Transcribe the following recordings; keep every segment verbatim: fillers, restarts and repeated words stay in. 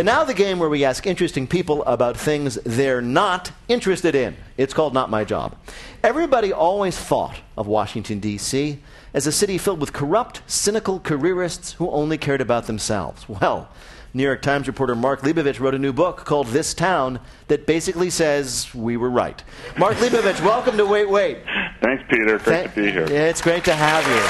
And now the game where we ask interesting people about things they're not interested in. It's called Not My Job. Everybody always thought of Washington, D C as a city filled with corrupt, cynical careerists who only cared about themselves. Well, New York Times reporter Mark Leibovich wrote a new book called This Town that basically says we were right. Mark Leibovich, welcome to Wait, Wait. Thanks, Peter. Great Th- to be here. Yeah, it's great to have you.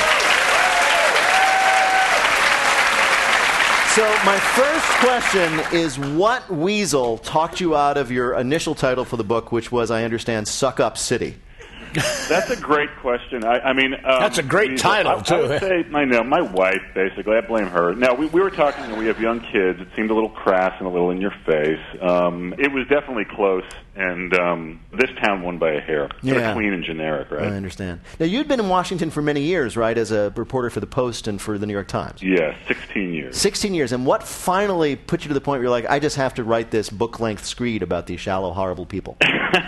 So my first question is, what weasel talked you out of your initial title for the book, which was, I understand, Suck Up City? That's a great question. I, I mean, um, that's a great weasel, title I, too. I would say, my no, my wife basically. I blame her. Now we, we were talking, and we have young kids. It seemed a little crass and a little in your face. Um, it was definitely close, and um, This Town won by a hair. Yeah. Sort of clean and generic, right? I understand. Now you'd been in Washington for many years, right, as a reporter for the Post and for the New York Times. Yeah, sixteen years. Sixteen years, and what finally put you to the point where you're like, I just have to write this book-length screed about these shallow, horrible people?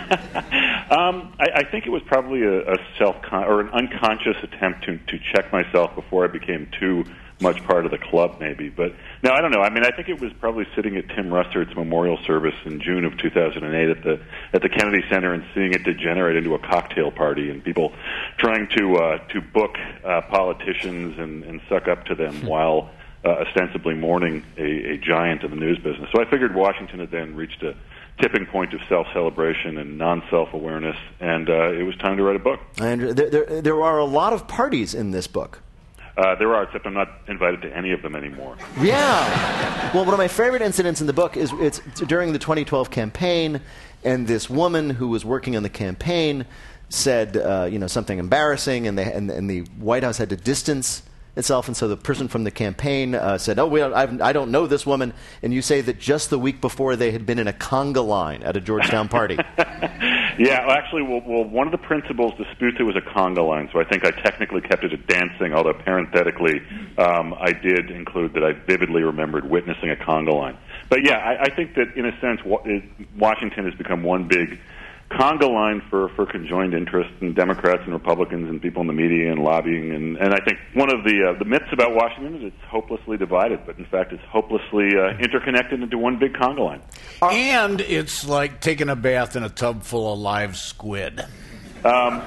Um, I, I think it was probably a, a self con- or an unconscious attempt to to check myself before I became too much part of the club, maybe. But no, I don't know. I mean, I think it was probably sitting at Tim Russerd's memorial service in June of two thousand eight at the at the Kennedy Center and seeing it degenerate into a cocktail party and people trying to uh, to book uh, politicians and, and suck up to them while uh, ostensibly mourning a, a giant in the news business. So I figured Washington had then reached a tipping point of self-celebration and non-self-awareness, and uh, it was time to write a book. I under- there, there, there are a lot of parties in this book. Uh, there are, except I'm not invited to any of them anymore. Yeah. Well, one of my favorite incidents in the book is it's during the twenty twelve campaign, and this woman who was working on the campaign said, uh, you know, something embarrassing, and, they, and, and the White House had to distance itself, and so the person from the campaign uh, said, oh, we don't, I've, I don't know this woman, and you say that just the week before they had been in a conga line at a Georgetown party. Yeah, well, actually, well, well, one of the principals disputes it was a conga line, so I think I technically kept it at dancing, although parenthetically um, I did include that I vividly remembered witnessing a conga line. But yeah, I, I think that in a sense wa- it, Washington has become one big conga line for, for conjoined interests and Democrats and Republicans and people in the media and lobbying. And, and I think one of the uh, the myths about Washington is it's hopelessly divided, but in fact it's hopelessly uh, interconnected into one big conga line. And it's like taking a bath in a tub full of live squid. Um,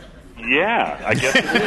yeah, I guess it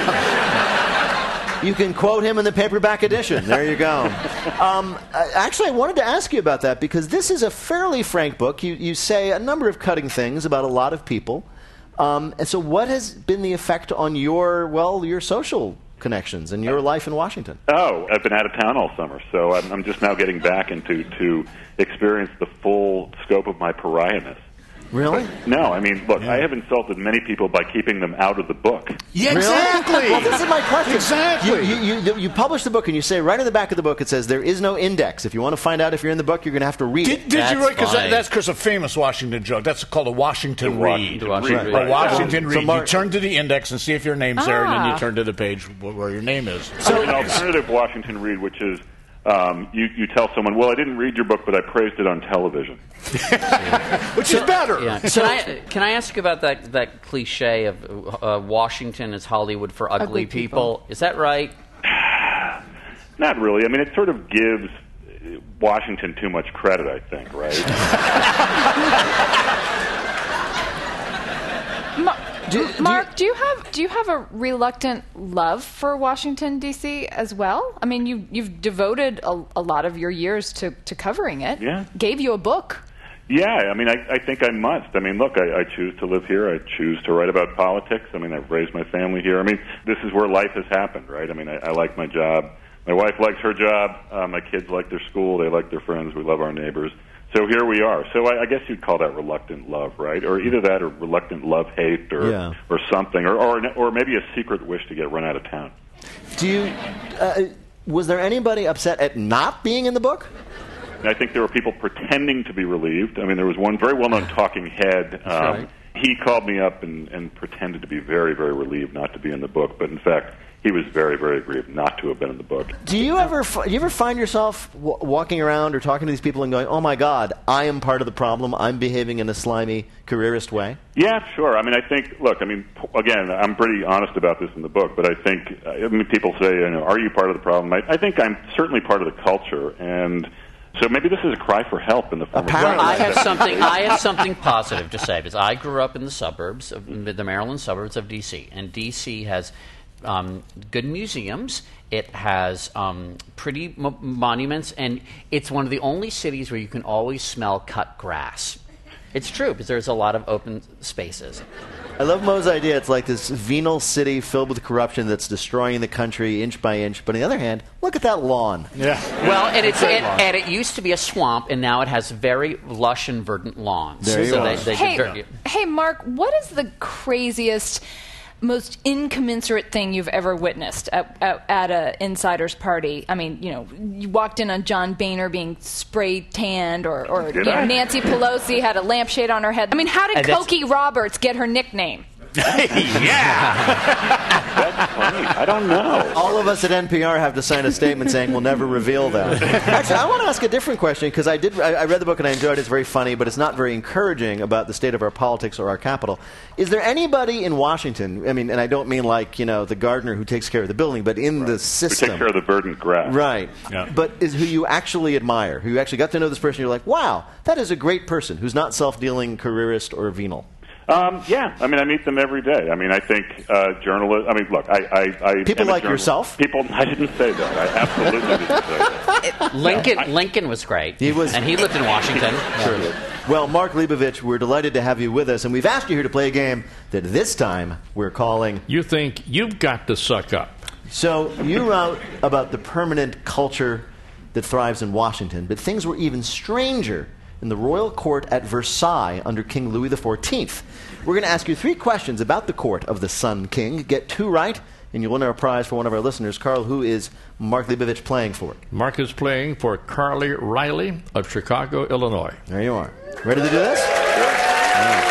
is. You can quote him in the paperback edition. There you go. Um, actually, I wanted to ask you about that because this is a fairly frank book. You, you say a number of cutting things about a lot of people. Um, and so what has been the effect on your, well, your social connections and your life in Washington? Oh, I've been out of town all summer, so I'm, I'm just now getting back into to experience the full scope of my pariahness. Really? But, no, I mean, look, yeah. I have insulted many people by keeping them out of the book. Yeah, exactly. Really? Well, this is my question. Exactly. You, you, you, you publish the book and you say right in the back of the book it says there is no index. If you want to find out if you're in the book, you're going to have to read did, it. Did that's you write? Because that, that's because a famous Washington joke. That's called a Washington the read. Washington read. Right. Right. A Washington so, read. So Mark, you turn to the index and see if your name's ah. there, and then you turn to the page where your name is. So an alternative Washington read, which is um, you, you tell someone, well, I didn't read your book, but I praised it on television. Which is better. Yeah. Can I can I ask about that that cliche of uh, Washington is Hollywood for ugly, ugly people. people? Is that right? Not really. I mean, it sort of gives Washington too much credit, I think, right? Do, do Mark, do you have do you have a reluctant love for Washington, D C as well? I mean, you you've devoted a, a lot of your years to, to covering it. Yeah. Gave you a book. Yeah, I mean, I, I think I must. I mean, look, I, I choose to live here. I choose to write about politics. I mean, I've raised my family here. I mean, this is where life has happened, right? I mean, I, I like my job. My wife likes her job. Uh, my kids like their school. They like their friends. We love our neighbors. So here we are. So I, I guess you'd call that reluctant love, right? Or either that or reluctant love-hate or yeah. or something. Or, or or maybe a secret wish to get run out of town. Do you... Uh, was there anybody upset at not being in the book? I think there were people pretending to be relieved. I mean, there was one very well-known talking head. Um, right. He called me up and, and pretended to be very, very relieved not to be in the book. But in fact, he was very, very aggrieved not to have been in the book. Do you ever do you ever find yourself w- walking around or talking to these people and going, oh, my God, I am part of the problem. I'm behaving in a slimy, careerist way? Yeah, sure. I mean, I think, look, I mean, again, I'm pretty honest about this in the book, but I think, I mean, people say, you know, are you part of the problem? I, I think I'm certainly part of the culture, and So maybe this is a cry for help in the form Apparently. of I have something. I have something positive to say because I grew up in the suburbs, of, the Maryland suburbs of D C, and D C has um, good museums. It has um, pretty mo- monuments, and it's one of the only cities where you can always smell cut grass. It's true because there's a lot of open spaces. I love Mo's idea. It's like this venal city filled with corruption that's destroying the country inch by inch. But on the other hand, look at that lawn. Yeah. Well, and it's it, and it used to be a swamp, and now it has very lush and verdant lawns. There you so are. they, they Hey, very, hey, Mark, what is the craziest, most incommensurate thing you've ever witnessed at, at, at a insider's party? I mean, you know, you walked in on John Boehner being spray tanned, or, or you know, I? Nancy Pelosi had a lampshade on her head. I mean, how did And that's- Cokie Roberts get her nickname? That's funny. I don't know. All of us at N P R have to sign a statement saying we'll never reveal that. Actually, I want to ask a different question because I did. I, I read the book and I enjoyed it. It's very funny, but it's not very encouraging about the state of our politics or our capital. Is there anybody in Washington? I mean, and I don't mean like you know the gardener who takes care of the building, but in the We system. take care of the verdant grass. Right. Yeah. But is who you actually admire, who you actually got to know this person, you're like, wow, that is a great person who's not self-dealing, careerist, or venal. Um, yeah, I mean, I meet them every day. I mean, I think uh, journalists. I mean, look, I, I, I People am a like journalist. yourself? People. I didn't say that. I absolutely didn't say that. Lincoln Lincoln was great. He was- and he lived in Washington. Surely. Well, Mark Leibovich, we're delighted to have you with us, and we've asked you here to play a game that this time we're calling. You think you've got to suck up. So you wrote about the permanent culture that thrives in Washington, but things were even stranger in the royal court at Versailles under King Louis the fourteenth. We're going to ask you three questions about the court of the Sun King. Get two right, and you'll win our prize for one of our listeners. Carl, who is Mark Leibovich playing for? Mark is playing for Carly Riley of Chicago, Illinois. There you are. Ready to do this? All right.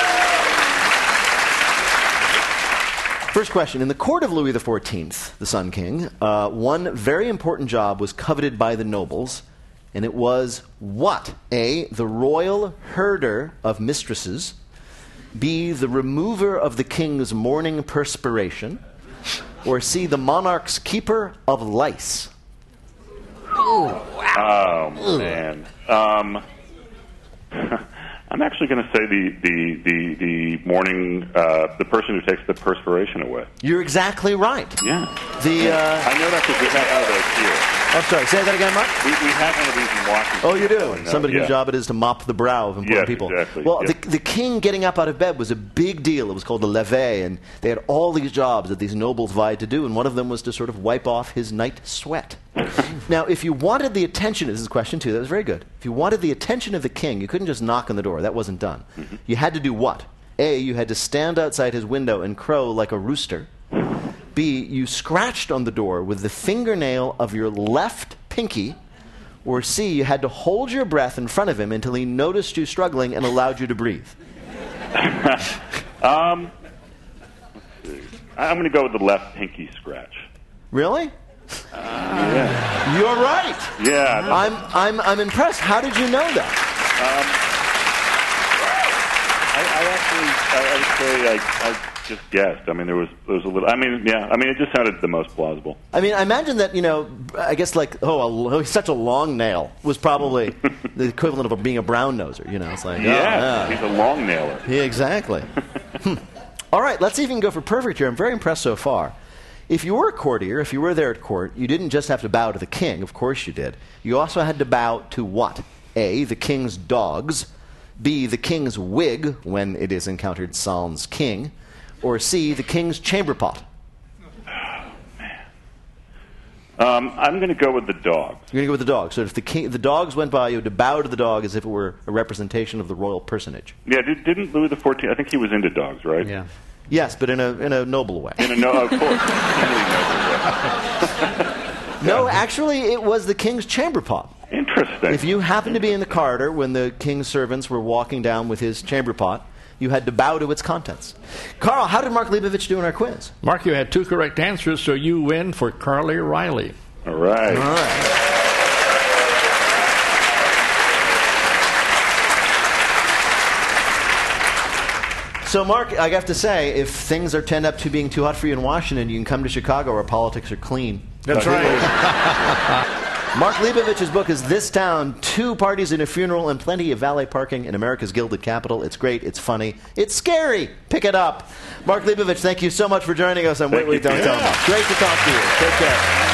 First question. In the court of Louis the fourteenth, the Sun King, uh, one very important job was coveted by the nobles, and it was what? A, the royal herder of mistresses. B, the remover of the king's morning perspiration. Or C, the monarch's keeper of lice. Oh man. Um, I'm actually going to say the the the, the morning uh, the person who takes the perspiration away. You're exactly right. Yeah. The uh, I know that because we have one of those here. I'm sorry. Say that again, Mark. We, we have one of these in Washington. Oh, you do? So I know, Somebody yeah. whose job it is to mop the brow of important Yes, people. exactly, Well, yeah. the, the king getting up out of bed was a big deal. It was called the levee, and they had all these jobs that these nobles vied to do, and one of them was to sort of wipe off his night sweat. Now, if you wanted the attention, this is a question two, that was very good. If you wanted the attention of the king, you couldn't just knock on the door. That wasn't done. Mm-hmm. You had to do what? A, you had to stand outside his window and crow like a rooster. B, you scratched on the door with the fingernail of your left pinky. Or C, you had to hold your breath in front of him until he noticed you struggling and allowed you to breathe. um, I'm going to go with the left pinky scratch. Really? Uh, yeah. You're right. Yeah. that's- I'm, I'm, I'm impressed. How did you know that? I, I actually, I, I would say I, I just guessed. I mean, there was there was a little. I mean, yeah. I mean, it just sounded the most plausible. I mean, I imagine that, you know, I guess like, oh, a, such a long nail was probably the equivalent of being a brown noser. You know, it's like, oh, Yeah, yeah. he's a long nailer. Yeah, exactly. hmm. All right, let's see if you can go for perfect here. I'm very impressed so far. If you were a courtier, if you were there at court, you didn't just have to bow to the king. Of course you did. You also had to bow to what? A, the king's dogs. B, the king's wig, when it is encountered sans king. Or C, the king's chamber pot. Um, I'm going to go with the dog. You're going to go with the dog. So if the king, the dogs went by, you had to bow to the dog as if it were a representation of the royal personage. Yeah, did, didn't Louis the fourteenth? I think he was into dogs, right? Yeah. Yes, but in a in a noble way. In a no, of course. Really noble No, actually, it was the king's chamber pot. way. Interesting. If you happened to be in the corridor when the king's servants were walking down with his chamber pot, you had to bow to its contents. Carl, how did Mark Leibovich do in our quiz? Mark, you had two correct answers, so you win for Carly Riley. All right. All right. So, Mark, I have to say, if things are tend up to being too hot for you in Washington, you can come to Chicago where politics are clean. That's right. Mark Leibovich's book is This Town, Two Parties and a Funeral and Plenty of Valet Parking in America's Gilded Capital. It's great. It's funny. It's scary. Pick it up. Mark Leibovich, thank you so much for joining us on Wait, Wait, Don't Tell Me. Great to talk to you. Take care.